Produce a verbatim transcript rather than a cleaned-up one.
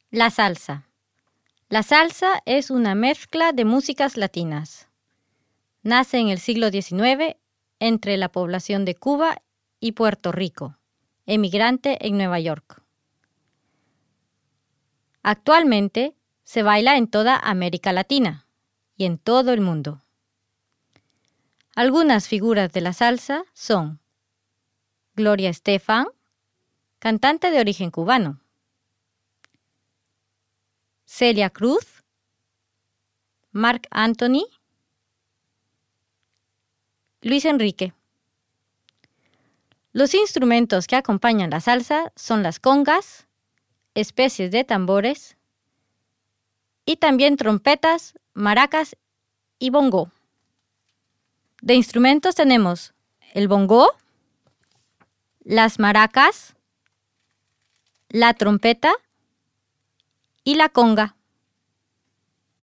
La salsa. La salsa es una mezcla de músicas latinas. Nace en el siglo diecinueve entre la población de Cuba y Puerto Rico, emigrante en Nueva York. Actualmente se baila en toda América Latina y en todo el mundo. Algunas figuras de la salsa son Gloria Estefan, cantante de origen cubano; Celia Cruz, Marc Anthony, Luis Enrique. Los instrumentos que acompañan la salsa son las congas, especies de tambores y también trompetas, maracas y bongo. De instrumentos tenemos el bongo, las maracas, la trompeta y la conga.